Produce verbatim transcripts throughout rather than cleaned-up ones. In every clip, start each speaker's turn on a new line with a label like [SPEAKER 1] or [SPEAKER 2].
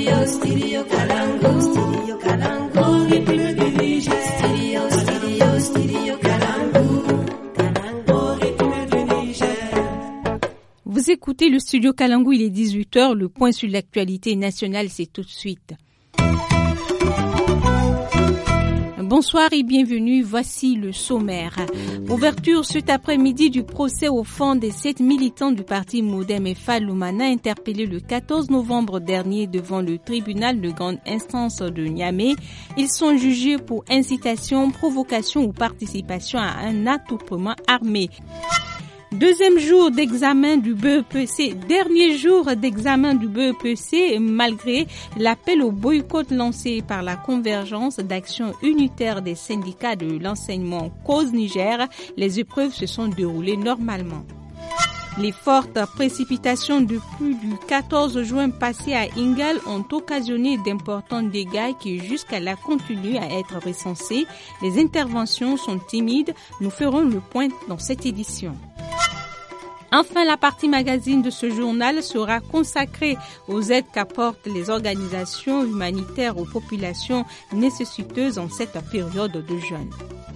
[SPEAKER 1] Stereo, stereo Kalangu, stereo Kalangu, rythme du Niger. Stereo, stereo, stereo Kalangu, Kalangu, rythme du Niger.
[SPEAKER 2] Vous écoutez le studio Kalangu, il est dix-huit heures, le point sur l'actualité nationale, c'est tout de suite. Bonsoir et bienvenue, voici le sommaire. Ouverture cet après-midi du procès au fond des sept militants du parti Modem et Fall Lumana interpellés le quatorze novembre dernier devant le tribunal de grande instance de Niamey. Ils sont jugés pour incitation, provocation ou participation à un attroupement armé. Deuxième jour d'examen du B E P C, dernier jour d'examen du B E P C, malgré l'appel au boycott lancé par la convergence d'action unitaire des syndicats de l'enseignement Cause Niger, les épreuves se sont déroulées normalement. Les fortes précipitations depuis du quatorze juin passé à Ingal ont occasionné d'importants dégâts qui jusqu'à là continuent à être recensés. Les interventions sont timides. Nous ferons le point dans cette édition. Enfin, la partie magazine de ce journal sera consacrée aux aides qu'apportent les organisations humanitaires aux populations nécessiteuses en cette période de jeûne.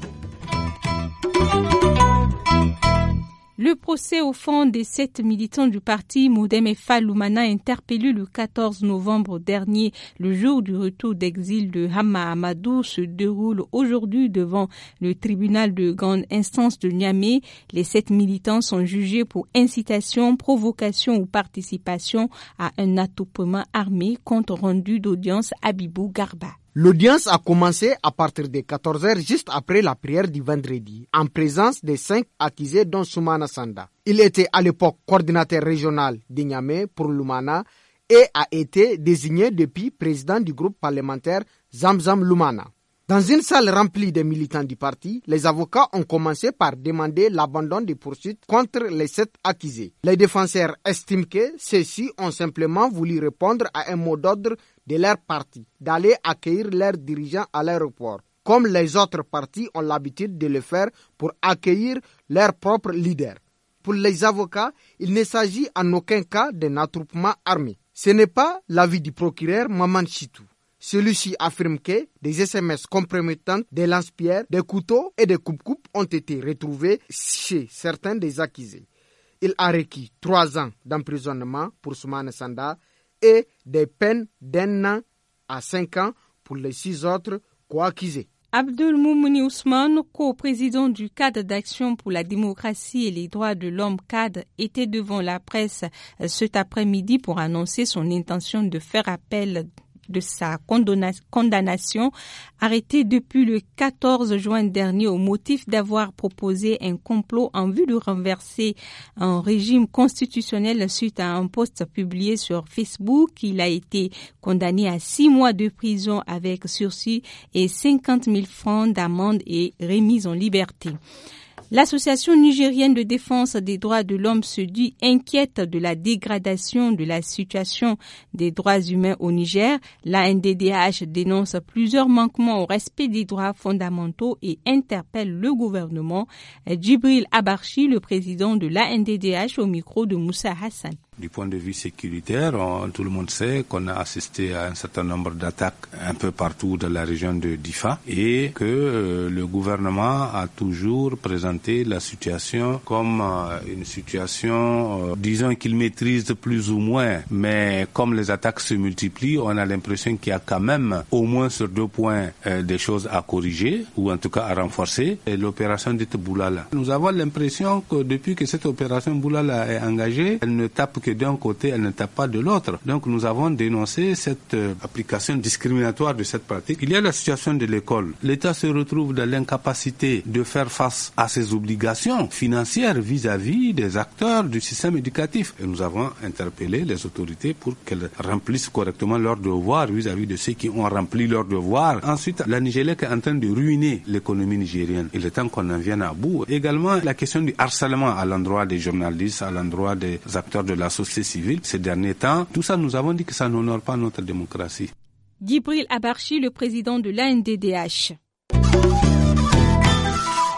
[SPEAKER 2] Le procès au fond des sept militants du parti Modem et Fall Lumana interpellés le quatorze novembre dernier, le jour du retour d'exil de Hamma Amadou, se déroule aujourd'hui devant le tribunal de grande instance de Niamey. Les sept militants sont jugés pour incitation, provocation ou participation à un attroupement armé, compte rendu d'audience Abibou Garba.
[SPEAKER 3] L'audience a commencé à partir de quatorze heures juste après la prière du vendredi, en présence des cinq accusés dont Soumana Sanda. Il était à l'époque coordinateur régional de Niamey pour Lumana et a été désigné depuis président du groupe parlementaire Zamzam Lumana. Dans une salle remplie de militants du parti, les avocats ont commencé par demander l'abandon des poursuites contre les sept accusés. Les défenseurs estiment que ceux-ci ont simplement voulu répondre à un mot d'ordre de leur parti, d'aller accueillir leurs dirigeants à l'aéroport, comme les autres partis ont l'habitude de le faire pour accueillir leurs propres leaders. Pour les avocats, il ne s'agit en aucun cas d'un attroupement armé. Ce n'est pas l'avis du procureur Maman Chitou. Celui-ci affirme que des S M S compromettantes, des lance-pierres, des couteaux et des coupes-coupes ont été retrouvés chez certains des accusés. Il a requis trois ans d'emprisonnement pour Soumana Sanda et des peines d'un an à cinq ans pour les six autres co-accusés.
[SPEAKER 2] Abdul Moumouni Ousmane, co-président du cadre d'action pour la démocratie et les droits de l'homme C A D, était devant la presse cet après-midi pour annoncer son intention de faire appel de sa condamnation, arrêtée depuis le quatorze juin dernier au motif d'avoir proposé un complot en vue de renverser un régime constitutionnel suite à un post publié sur Facebook. Il a été condamné à six mois de prison avec sursis et cinquante mille francs d'amende et remise en liberté. L'Association nigérienne de défense des droits de l'homme se dit inquiète de la dégradation de la situation des droits humains au Niger. La N D D H dénonce plusieurs manquements au respect des droits fondamentaux et interpelle le gouvernement. Djibril Abarchi, le président de la N D D H, au micro de Moussa Hassan.
[SPEAKER 4] Du point de vue sécuritaire, on, tout le monde sait qu'on a assisté à un certain nombre d'attaques un peu partout dans la région de Difa et que euh, le gouvernement a toujours présenté la situation comme euh, une situation, euh, disons qu'il maîtrise plus ou moins, mais comme les attaques se multiplient, on a l'impression qu'il y a quand même au moins sur deux points euh, des choses à corriger ou en tout cas à renforcer. Et l'opération dite Boulala. Nous avons l'impression que depuis que cette opération Boulala est engagée, elle ne tape que d'un côté, elle ne tape pas de l'autre. Donc nous avons dénoncé cette euh, application discriminatoire de cette pratique. Il y a la situation de l'école. L'État se retrouve dans l'incapacité de faire face à ses obligations financières vis-à-vis des acteurs du système éducatif. Et nous avons interpellé les autorités pour qu'elles remplissent correctement leurs devoirs vis-à-vis de ceux qui ont rempli leurs devoirs. Ensuite, la Nigélec est en train de ruiner l'économie nigérienne. Il est temps qu'on en vienne à bout. Également, la question du harcèlement à l'endroit des journalistes, à l'endroit des acteurs de la société civile ces derniers temps. Tout ça, nous avons dit que ça n'honore pas notre démocratie.
[SPEAKER 2] Djibril Abarchi, le président de l'A N D D H.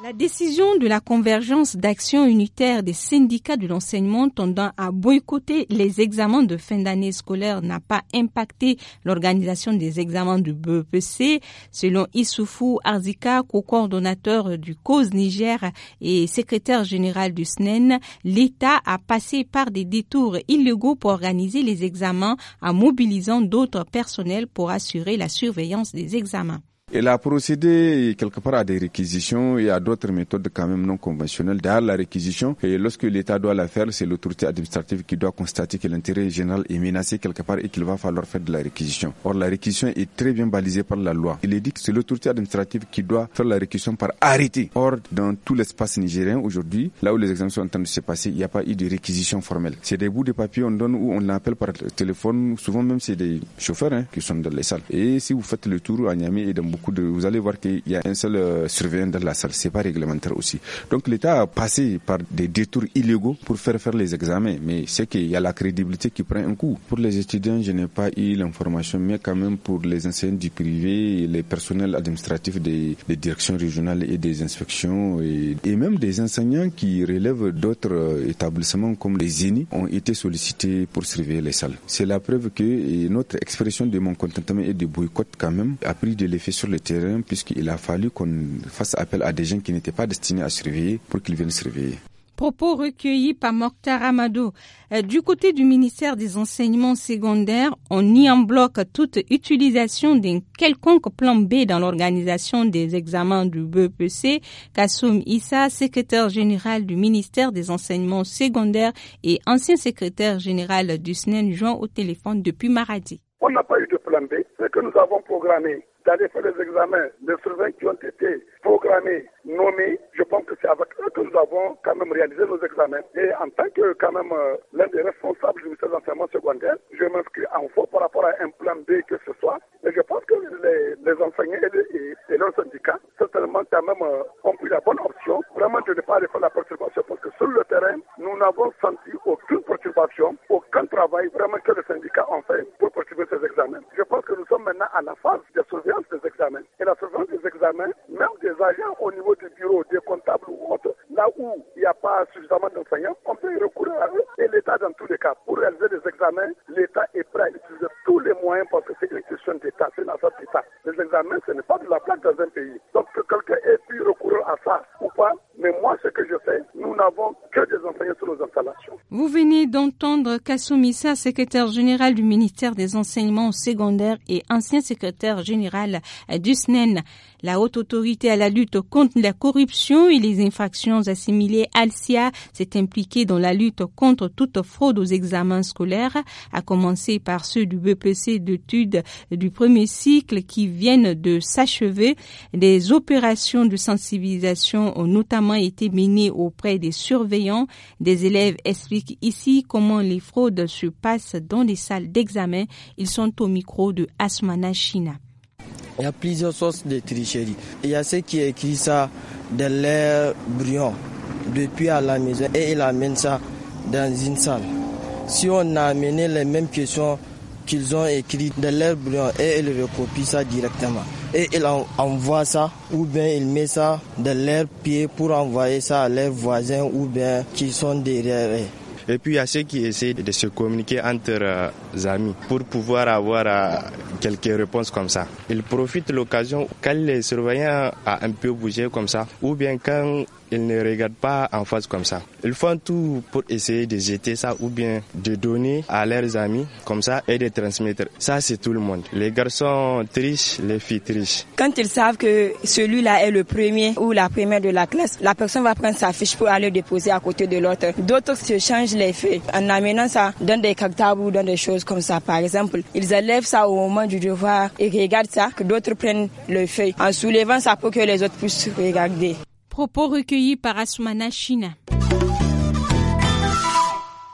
[SPEAKER 2] La décision de la convergence d'action unitaire des syndicats de l'enseignement tendant à boycotter les examens de fin d'année scolaire n'a pas impacté l'organisation des examens du B E P C. Selon Issoufou Arzika, co-coordonnateur du Cause Niger et secrétaire général du S N E N, l'État a passé par des détours illégaux pour organiser les examens en mobilisant d'autres personnels pour assurer la surveillance des examens.
[SPEAKER 5] Il a procédé quelque part à des réquisitions et à d'autres méthodes quand même non conventionnelles. Derrière la réquisition, et lorsque l'État doit la faire, c'est l'autorité administrative qui doit constater que l'intérêt général est menacé quelque part et qu'il va falloir faire de la réquisition. Or, la réquisition est très bien balisée par la loi. Il est dit que c'est l'autorité administrative qui doit faire la réquisition par arrêté. Or, dans tout l'espace nigérien aujourd'hui, là où les examens sont en train de se passer, il n'y a pas eu de réquisition formelle. C'est des bouts de papier on donne ou on l'appelle par téléphone. Souvent même c'est des chauffeurs hein, qui sont dans les salles. Et si vous faites le tour à Niamey et dans De, vous allez voir qu'il y a un seul euh, surveillant dans la salle. C'est pas réglementaire aussi. Donc l'État a passé par des détours illégaux pour faire faire les examens. Mais c'est qu'il y a la crédibilité qui prend un coup. Pour les étudiants, je n'ai pas eu l'information, mais quand même pour les enseignants du privé, les personnels administratifs des, des directions régionales et des inspections et, et même des enseignants qui relèvent d'autres euh, établissements comme les Z E N I ont été sollicités pour surveiller les salles. C'est la preuve que notre expression de mécontentement et de boycott quand même a pris de l'effet sur le terrain puisqu'il a fallu qu'on fasse appel à des gens qui n'étaient pas destinés à surveiller pour qu'ils viennent surveiller.
[SPEAKER 2] Propos recueillis par Mokhtar Amadou. Euh, du côté du ministère des enseignements secondaires, on nie en bloc toute utilisation d'un quelconque plan B dans l'organisation des examens du B E P C. Kassoum Issa, secrétaire général du ministère des enseignements secondaires et ancien secrétaire général du S N E N, joint au téléphone depuis Maradi.
[SPEAKER 6] On n'a pas eu de plan B. Ce que nous avons programmé d'aller faire les examens, les surveillants qui ont été programmés, nommés, je pense que c'est avec eux que nous avons quand même réalisé nos examens. Et en tant que quand même euh, l'un des responsables du ministère de l'enseignement secondaire, je m'inscris en faux par rapport à un plan B que ce soit. Et je pense que les, les enseignants et, les, et, et leurs syndicats, certainement quand même euh, ont pris la bonne option, vraiment de ne pas aller faire la perturbation, parce que sur le terrain, nous n'avons senti aucune perturbation, aucun travail vraiment que les syndicats ont fait pour perturber ces examens. Je pense que nous sommes maintenant à la phase de surveillance des examens. Et la surveillance des examens, même des agents au niveau du bureau, des comptables ou autres, là où il n'y a pas suffisamment d'enseignants, on peut y recourir à eux. Et l'État, dans tous les cas, pour réaliser des examens, l'État est prêt à utiliser tous les moyens parce que c'est une question d'État, c'est une affaire d'État. Les examens, ce n'est pas de la plaque dans un pays. Donc que quelqu'un ait pu recourir à ça ou pas, mais moi, ce que je fais, nous n'avons que des enseignants sur nos installations.
[SPEAKER 2] Vous venez d'entendre Kassoum Issa, secrétaire général du ministère des enseignements secondaires et ancien secrétaire général du S N E N. La haute autorité à la lutte contre la corruption et les infractions assimilées, Alcia, s'est impliquée dans la lutte contre toute fraude aux examens scolaires, à commencer par ceux du B E P C d'études du premier cycle qui viennent de s'achever. Des opérations de sensibilisation ont notamment été menées auprès des surveillants. Des élèves expliquent ici comment les fraudes se passent dans les salles d'examen. Ils sont au micro de Asmana China.
[SPEAKER 7] Il y a plusieurs sources de tricherie. Il y a ceux qui écrivent ça dans l'air brouillon depuis à la maison et ils amènent ça dans une salle. Si on a amené les mêmes questions qu'ils ont écrites dans l'air brouillon et ils recopient ça directement. Et ils envoient ça ou bien ils mettent ça dans leur pied pour envoyer ça à leurs voisins ou bien qui sont derrière eux.
[SPEAKER 8] Et puis il y a ceux qui essaient de se communiquer entre euh, amis pour pouvoir avoir euh, quelques réponses comme ça. Ils profitent de l'occasion quand les surveillants a un peu bougé comme ça ou bien quand ils ne regardent pas en face comme ça. Ils font tout pour essayer de jeter ça ou bien de donner à leurs amis comme ça et de transmettre. Ça, c'est tout le monde. Les garçons trichent, les filles trichent.
[SPEAKER 9] Quand ils savent que celui-là est le premier ou la première de la classe, la personne va prendre sa fiche pour aller déposer à côté de l'autre. D'autres se changent les feuilles en amenant ça dans des cartables ou dans des choses comme ça. Par exemple, ils enlèvent ça au moment du devoir et regardent ça, que d'autres prennent le feuille en soulevant ça pour que les autres puissent regarder.
[SPEAKER 2] Propos recueillis par Asmana China.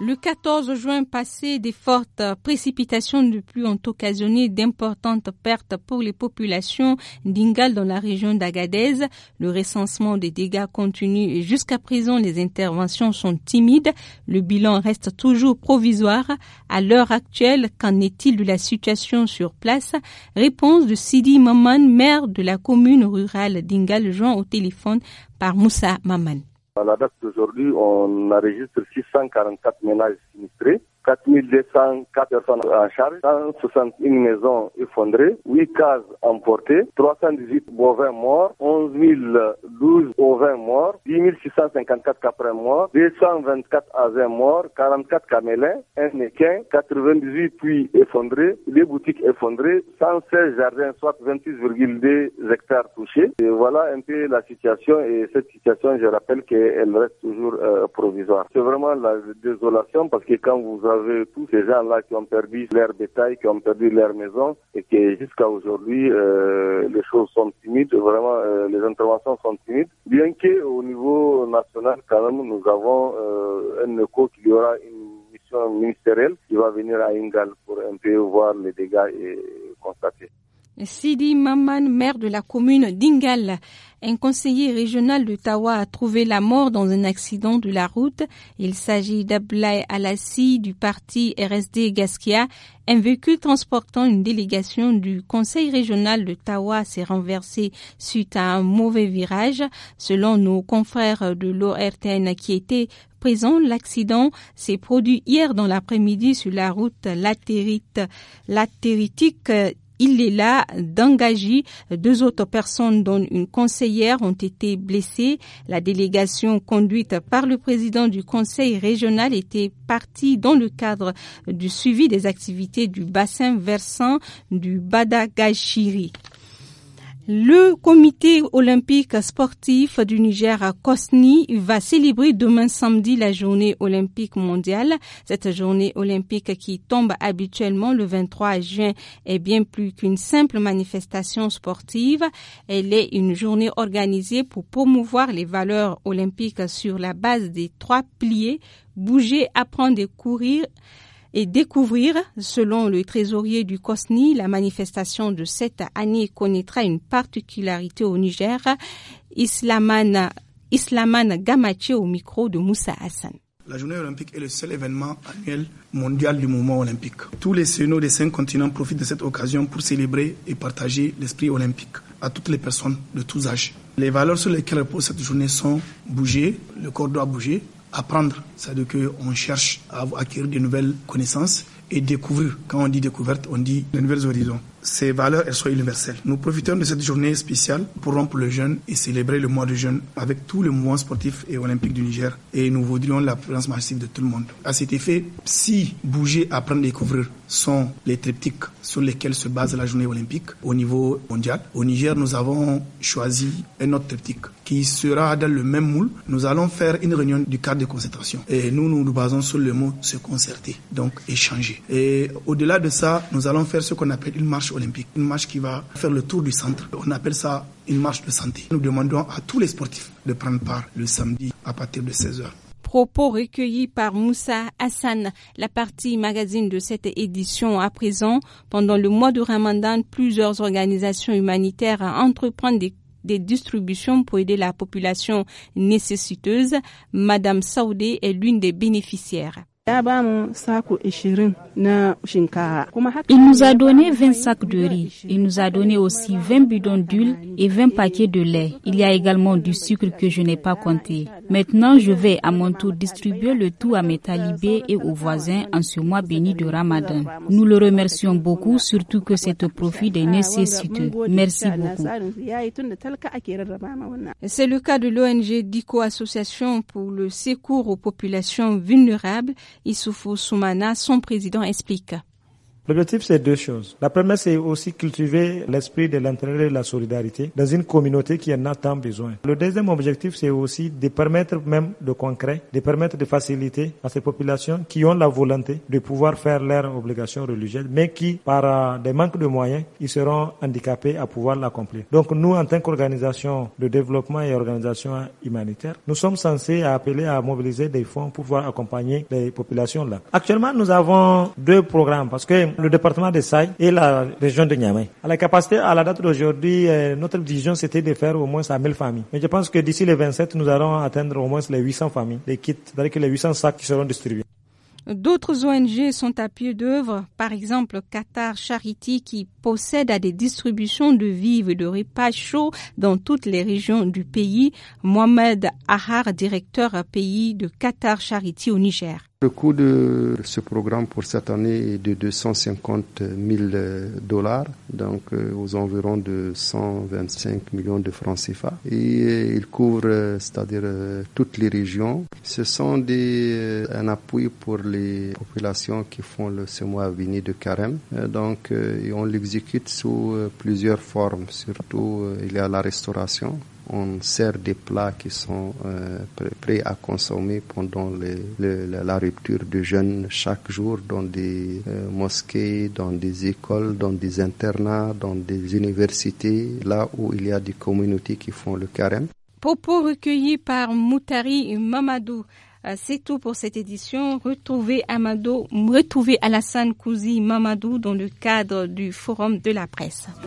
[SPEAKER 2] Le quatorze juin passé, des fortes précipitations de pluie ont occasionné d'importantes pertes pour les populations d'Ingal dans la région d'Agadez. Le recensement des dégâts continue et jusqu'à présent, les interventions sont timides. Le bilan reste toujours provisoire. À l'heure actuelle, qu'en est-il de la situation sur place? Réponse de Sidi Maman, maire de la commune rurale d'Ingal, joint au téléphone par Moussa Maman.
[SPEAKER 10] À la date d'aujourd'hui, on enregistre six cent quarante-quatre ménages sinistrés, quatre mille deux cent quatre personnes en charge, cent soixante et une maisons effondrées, huit cases emportées, trois cent dix-huit bovins morts, onze mille douze ovins morts, dix mille six cent cinquante-quatre caprins morts, deux cent vingt-quatre asins morts, quarante-quatre camélins, un équin, quatre-vingt-dix-huit puits effondrés, des boutiques effondrées, cent seize jardins, soit vingt-six virgule deux hectares touchés. Et voilà un peu la situation, et cette situation, je rappelle qu'elle reste toujours euh, provisoire. C'est vraiment la désolation parce que quand vous avez tous ces gens-là qui ont perdu leur bétail, qui ont perdu leur maison et que jusqu'à aujourd'hui, euh, les choses sont timides, vraiment euh, les interventions sont timides. Bien qu'au niveau national, quand même, nous avons euh, un écho qu'il y aura une mission ministérielle qui va venir à Ingal pour un peu voir les dégâts et constater.
[SPEAKER 2] Sidi Maman, maire de la commune d'Ingal. Un conseiller régional de Tawa a trouvé la mort dans un accident de la route. Il s'agit d'Ablaye Alassi du parti R S D Gaskia. Un véhicule transportant une délégation du conseil régional de Tawa s'est renversé suite à un mauvais virage. Selon nos confrères de l'O R T N qui étaient présents, l'accident s'est produit hier dans l'après-midi sur la route latérite, latéritique Il est là d'engager. Deux autres personnes, dont une conseillère, ont été blessées. La délégation conduite par le président du conseil régional était partie dans le cadre du suivi des activités du bassin versant du Badagashiri. Le comité olympique sportif du Niger à Kosni va célébrer demain samedi la journée olympique mondiale. Cette journée olympique qui tombe habituellement le vingt-trois juin est bien plus qu'une simple manifestation sportive. Elle est une journée organisée pour promouvoir les valeurs olympiques sur la base des trois piliers: bouger, apprendre et courir et découvrir. Selon le trésorier du Kosni, la manifestation de cette année connaîtra une particularité au Niger. Islamane, Islamane Gamache au micro de Moussa Hassan.
[SPEAKER 11] La journée olympique est le seul événement annuel mondial du mouvement olympique. Tous les C N O des cinq continents profitent de cette occasion pour célébrer et partager l'esprit olympique à toutes les personnes de tous âges. Les valeurs sur lesquelles repose cette journée sont bouger, le corps doit bouger, apprendre, c'est-à-dire qu'on cherche à acquérir de nouvelles connaissances, et découvrir. Quand on dit découverte, on dit de nouvelles horizons. Ces valeurs, elles sont universelles. Nous profitons de cette journée spéciale pour rompre le jeûne et célébrer le mois de jeûne avec tous les mouvements sportifs et olympiques du Niger. Et nous voudrions la présence massive de tout le monde. À cet effet, si bouger, apprendre, découvrir sont les triptyques sur lesquels se base la journée olympique au niveau mondial, au Niger, nous avons choisi un autre triptyque qui sera dans le même moule. Nous allons faire une réunion du cadre de concertation. Et nous, nous nous basons sur le mot se concerter, donc échanger. Et au-delà de ça, nous allons faire ce qu'on appelle une marche olympique. Une marche qui va faire le tour du centre. On appelle ça une marche de santé. Nous demandons à tous les sportifs de prendre part le samedi à partir de seize heures.
[SPEAKER 2] Propos recueillis par Moussa Hassan. La partie magazine de cette édition à présent. Pendant le mois de Ramadan, plusieurs organisations humanitaires entreprennent des des distributions pour aider la population nécessiteuse. Madame Saoudé est l'une des bénéficiaires.
[SPEAKER 12] Il nous a donné vingt sacs de riz. Il nous a donné aussi vingt bidons d'huile et vingt paquets de lait. Il y a également du sucre que je n'ai pas compté. Maintenant, je vais à mon tour distribuer le tout à mes talibés et aux voisins en ce mois béni de Ramadan. Nous le remercions beaucoup, surtout que c'est au profit des nécessiteux. Merci beaucoup.
[SPEAKER 2] C'est le cas de l'O N G DICO, Association pour le secours aux populations vulnérables. Issoufou Soumana, son président, explique.
[SPEAKER 13] L'objectif, c'est deux choses. La première, c'est aussi cultiver l'esprit de l'entraide et de la solidarité dans une communauté qui en a tant besoin. Le deuxième objectif, c'est aussi de permettre même de concret, de permettre de faciliter à ces populations qui ont la volonté de pouvoir faire leurs obligations religieuses, mais qui, par des manques de moyens, ils seront handicapés à pouvoir l'accomplir. Donc nous, en tant qu'organisation de développement et organisation humanitaire, nous sommes censés appeler à mobiliser des fonds pour pouvoir accompagner les populations là. Actuellement, nous avons deux programmes parce que le département de Saï et la région de Niamey. À la capacité, à la date d'aujourd'hui, euh, notre vision c'était de faire au moins à mille familles. Mais je pense que d'ici les vingt-sept, nous allons atteindre au moins les huit cents familles, des kits, c'est-à-dire que les huit cents sacs qui seront distribués.
[SPEAKER 2] D'autres O N G sont à pied d'œuvre, par exemple Qatar Charity qui possède à des distributions de vivres et de repas chauds dans toutes les régions du pays. Mohamed Ahar, directeur pays de Qatar Charity au Niger.
[SPEAKER 14] Le coût de ce programme pour cette année est de deux cent cinquante mille dollars, donc aux environs de cent vingt-cinq millions de francs C F A. Et il couvre, c'est-à-dire toutes les régions. Ce sont des, un appui pour les populations qui font le semois vini de carême. Donc, et on l'exécute sous plusieurs formes. Surtout, il y a la restauration. On sert des plats qui sont euh, prêts à consommer pendant les, les, la rupture de jeûne chaque jour dans des euh, mosquées, dans des écoles, dans des internats, dans des universités, là où il y a des communautés qui font le carême.
[SPEAKER 2] Propos recueillis par Moutari Mamadou. C'est tout pour cette édition. Retrouvez Amadou, retrouvez Alassane Kouzi Mamadou dans le cadre du Forum de la presse.